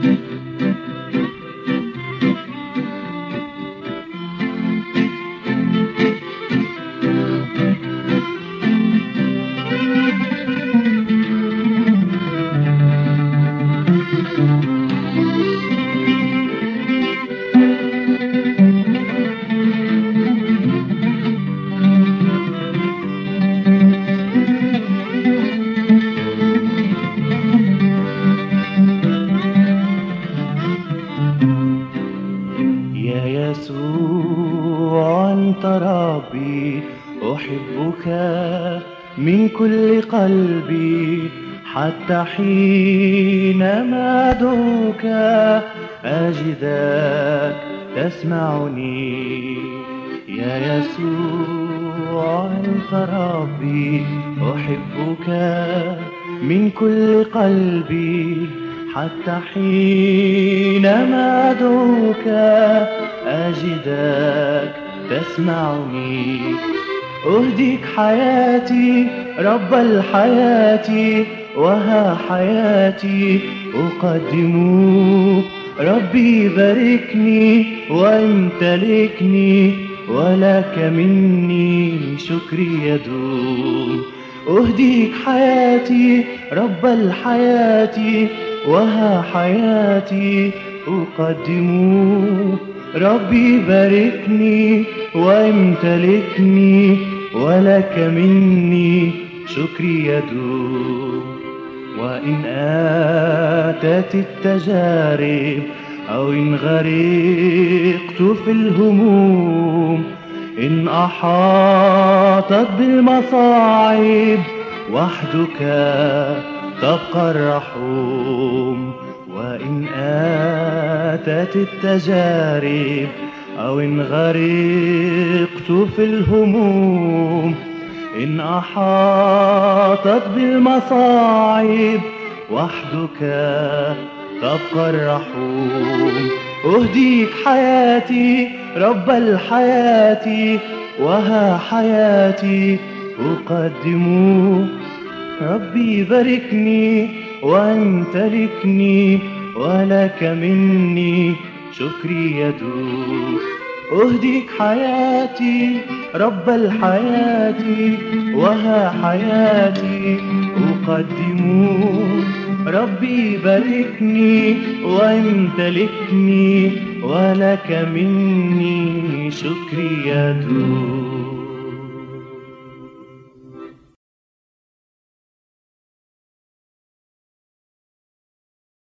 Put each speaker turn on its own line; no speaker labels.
يا يسوع أنت ربي، أحبك من كل قلبي، حتى حينما أدعوك أجدك تسمعني. يا يسوع أنت ربي، أحبك من كل قلبي، حتى حينما أدعوك أجدك تسمعني. أهديك حياتي رب الحياة، وها حياتي أقدم. ربي باركني وامتلكني، ولك مني شكري يدوم. أهديك حياتي رب الحياة، وها حياتي أقدم. ربي باركني وامتلكني، ولك مني شكري يدوم. وإن آتت التجارب أو إن غرقت في الهموم، إن أحاطت بالمصاعب وحدك تبقى الرحوم. وإن آتت التجارب أو إن غرقت في الهموم، إن أحاطت بالمصاعب وحدك تبقى الرحوم. أهديك حياتي رب الحياة، وها حياتي أقدم. ربي باركني وامتلكني، ولك مني شكري يدوم. أهديك حياتي رب الحياة، وها حياتي أقدم. ربي باركني وامتلكني، ولك مني شكري يدوم.